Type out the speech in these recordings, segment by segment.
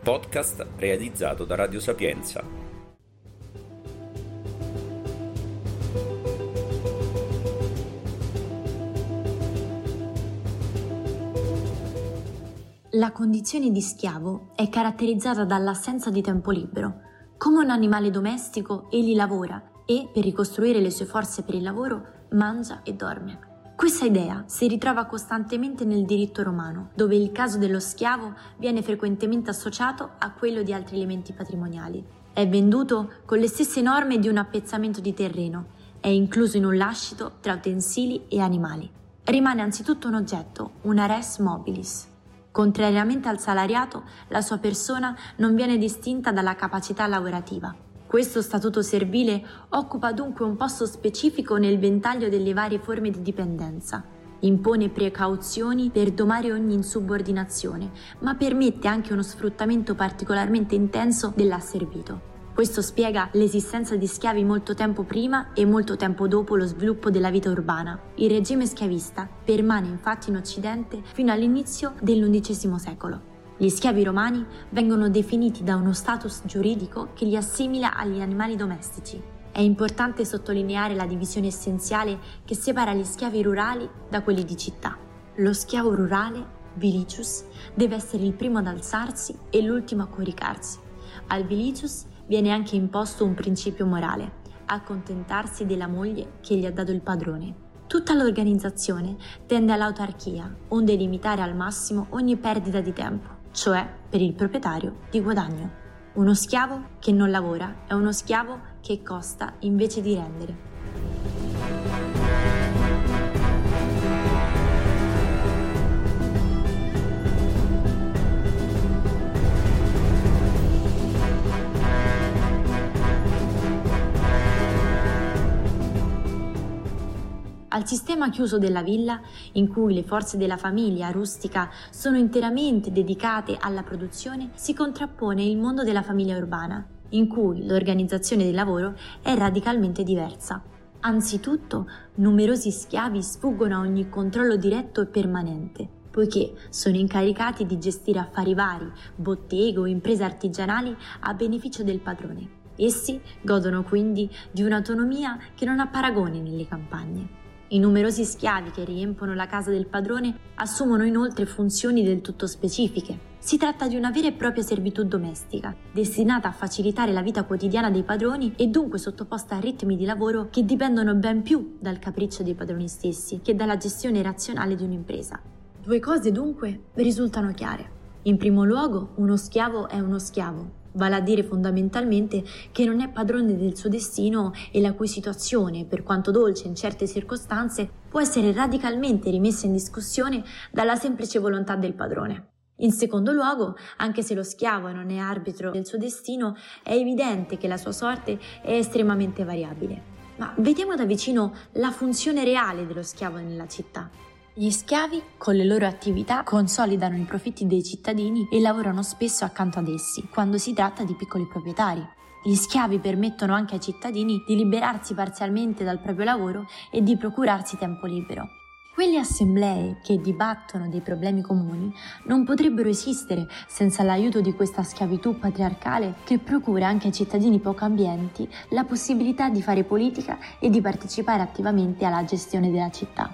podcast realizzato da Radio Sapienza. La condizione di schiavo è caratterizzata dall'assenza di tempo libero. Come un animale domestico, egli lavora e, per ricostruire le sue forze per il lavoro, mangia e dorme. Questa idea si ritrova costantemente nel diritto romano, dove il caso dello schiavo viene frequentemente associato a quello di altri elementi patrimoniali. È venduto con le stesse norme di un appezzamento di terreno, è incluso in un lascito tra utensili e animali. Rimane anzitutto un oggetto, una res mobilis. Contrariamente al salariato, la sua persona non viene distinta dalla capacità lavorativa. Questo statuto servile occupa dunque un posto specifico nel ventaglio delle varie forme di dipendenza. Impone precauzioni per domare ogni insubordinazione, ma permette anche uno sfruttamento particolarmente intenso dell'asservito. Questo spiega l'esistenza di schiavi molto tempo prima e molto tempo dopo lo sviluppo della vita urbana. Il regime schiavista permane infatti in Occidente fino all'inizio dell'XI secolo. Gli schiavi romani vengono definiti da uno status giuridico che li assimila agli animali domestici. È importante sottolineare la divisione essenziale che separa gli schiavi rurali da quelli di città. Lo schiavo rurale, vilicius, deve essere il primo ad alzarsi e l'ultimo a coricarsi. Al vilicius viene anche imposto un principio morale: accontentarsi della moglie che gli ha dato il padrone. Tutta l'organizzazione tende all'autarchia, onde limitare al massimo ogni perdita di tempo, cioè per il proprietario di guadagno. Uno schiavo che non lavora è uno schiavo che costa invece di rendere. Al sistema chiuso della villa, in cui le forze della famiglia rustica sono interamente dedicate alla produzione, si contrappone il mondo della famiglia urbana, in cui l'organizzazione del lavoro è radicalmente diversa. Anzitutto, numerosi schiavi sfuggono a ogni controllo diretto e permanente, poiché sono incaricati di gestire affari vari, botteghe o imprese artigianali a beneficio del padrone. Essi godono quindi di un'autonomia che non ha paragone nelle campagne. I numerosi schiavi che riempiono la casa del padrone assumono inoltre funzioni del tutto specifiche. Si tratta di una vera e propria servitù domestica, destinata a facilitare la vita quotidiana dei padroni e dunque sottoposta a ritmi di lavoro che dipendono ben più dal capriccio dei padroni stessi che dalla gestione razionale di un'impresa. Due cose dunque risultano chiare. In primo luogo, uno schiavo è uno schiavo, vale a dire fondamentalmente che non è padrone del suo destino e la cui situazione, per quanto dolce in certe circostanze, può essere radicalmente rimessa in discussione dalla semplice volontà del padrone. In secondo luogo, anche se lo schiavo non è arbitro del suo destino, è evidente che la sua sorte è estremamente variabile. Ma vediamo da vicino la funzione reale dello schiavo nella città. Gli schiavi, con le loro attività, consolidano i profitti dei cittadini e lavorano spesso accanto ad essi, quando si tratta di piccoli proprietari. Gli schiavi permettono anche ai cittadini di liberarsi parzialmente dal proprio lavoro e di procurarsi tempo libero. Quelle assemblee che dibattono dei problemi comuni non potrebbero esistere senza l'aiuto di questa schiavitù patriarcale che procura anche ai cittadini poco ambienti la possibilità di fare politica e di partecipare attivamente alla gestione della città.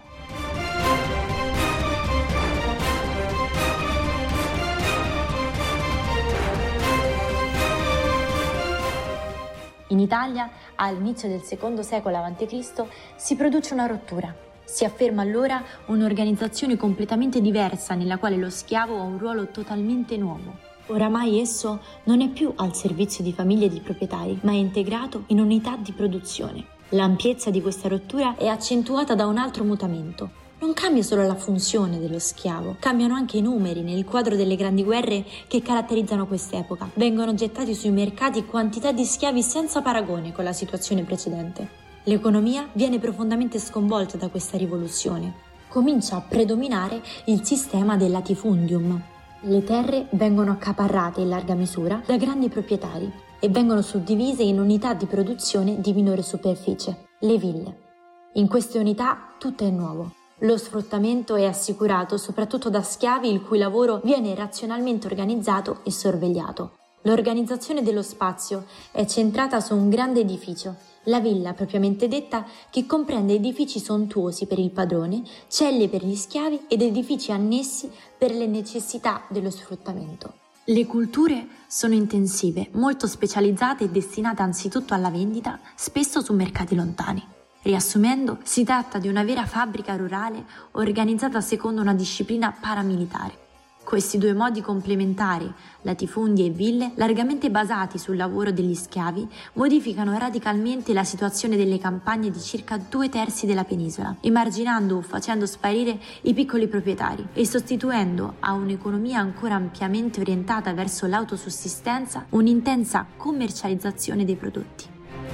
In Italia, all'inizio del II secolo a.C., si produce una rottura. Si afferma allora un'organizzazione completamente diversa nella quale lo schiavo ha un ruolo totalmente nuovo. Oramai esso non è più al servizio di famiglie e di proprietari, ma è integrato in unità di produzione. L'ampiezza di questa rottura è accentuata da un altro mutamento. Non cambia solo la funzione dello schiavo, cambiano anche i numeri nel quadro delle grandi guerre che caratterizzano quest'epoca. Vengono gettati sui mercati quantità di schiavi senza paragone con la situazione precedente. L'economia viene profondamente sconvolta da questa rivoluzione. Comincia a predominare il sistema del latifundium. Le terre vengono accaparrate in larga misura da grandi proprietari e vengono suddivise in unità di produzione di minore superficie, le ville. In queste unità tutto è nuovo. Lo sfruttamento è assicurato soprattutto da schiavi il cui lavoro viene razionalmente organizzato e sorvegliato. L'organizzazione dello spazio è centrata su un grande edificio, la villa propriamente detta, che comprende edifici sontuosi per il padrone, celle per gli schiavi ed edifici annessi per le necessità dello sfruttamento. Le culture sono intensive, molto specializzate e destinate anzitutto alla vendita, spesso su mercati lontani. Riassumendo, si tratta di una vera fabbrica rurale organizzata secondo una disciplina paramilitare. Questi due modi complementari, latifondie e ville, largamente basati sul lavoro degli schiavi, modificano radicalmente la situazione delle campagne di circa 2/3 della penisola, emarginando o facendo sparire i piccoli proprietari e sostituendo a un'economia ancora ampiamente orientata verso l'autosussistenza un'intensa commercializzazione dei prodotti.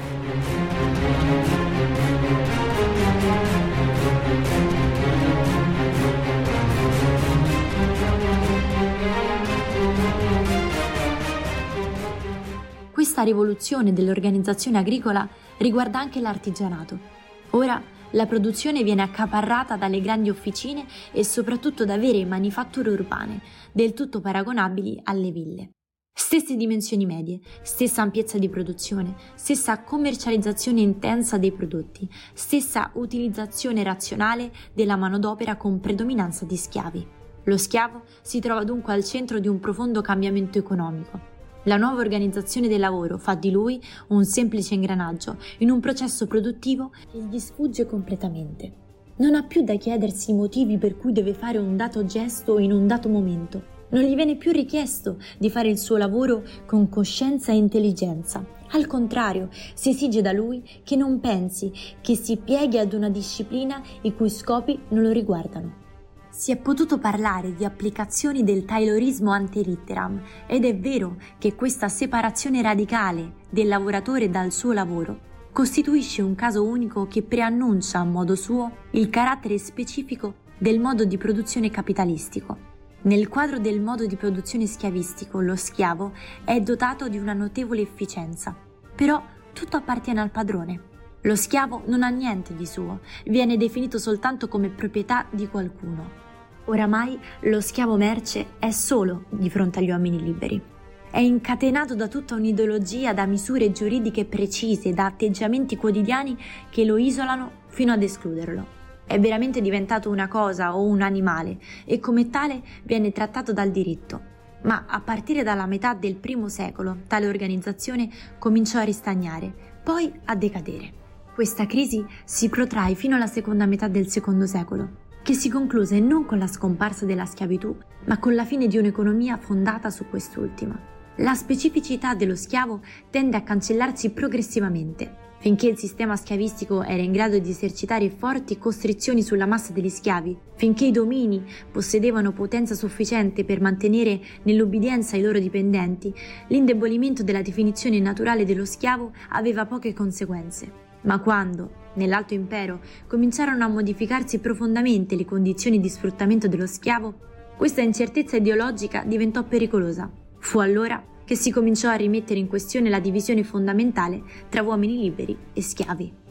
Questa rivoluzione dell'organizzazione agricola riguarda anche l'artigianato. Ora la produzione viene accaparrata dalle grandi officine e soprattutto da vere manifatture urbane, del tutto paragonabili alle ville. Stesse dimensioni medie, stessa ampiezza di produzione, stessa commercializzazione intensa dei prodotti, stessa utilizzazione razionale della manodopera con predominanza di schiavi. Lo schiavo si trova dunque al centro di un profondo cambiamento economico. La nuova organizzazione del lavoro fa di lui un semplice ingranaggio in un processo produttivo che gli sfugge completamente. Non ha più da chiedersi i motivi per cui deve fare un dato gesto in un dato momento. Non gli viene più richiesto di fare il suo lavoro con coscienza e intelligenza. Al contrario, si esige da lui che non pensi, che si pieghi ad una disciplina i cui scopi non lo riguardano. Si è potuto parlare di applicazioni del taylorismo ante litteram ed è vero che questa separazione radicale del lavoratore dal suo lavoro costituisce un caso unico che preannuncia a modo suo il carattere specifico del modo di produzione capitalistico. Nel quadro del modo di produzione schiavistico, lo schiavo è dotato di una notevole efficienza, però tutto appartiene al padrone. Lo schiavo non ha niente di suo, viene definito soltanto come proprietà di qualcuno. Oramai lo schiavo merce è solo di fronte agli uomini liberi. È incatenato da tutta un'ideologia, da misure giuridiche precise, da atteggiamenti quotidiani che lo isolano fino ad escluderlo. È veramente diventato una cosa o un animale e come tale viene trattato dal diritto. Ma a partire dalla metà del I secolo tale organizzazione cominciò a ristagnare, poi a decadere. Questa crisi si protrae fino alla seconda metà del II secolo, che si concluse non con la scomparsa della schiavitù, ma con la fine di un'economia fondata su quest'ultima. La specificità dello schiavo tende a cancellarsi progressivamente. Finché il sistema schiavistico era in grado di esercitare forti costrizioni sulla massa degli schiavi, finché i domini possedevano potenza sufficiente per mantenere nell'obbedienza i loro dipendenti, l'indebolimento della definizione naturale dello schiavo aveva poche conseguenze. Ma quando, nell'Alto Impero, cominciarono a modificarsi profondamente le condizioni di sfruttamento dello schiavo, questa incertezza ideologica diventò pericolosa. Fu allora che si cominciò a rimettere in questione la divisione fondamentale tra uomini liberi e schiavi.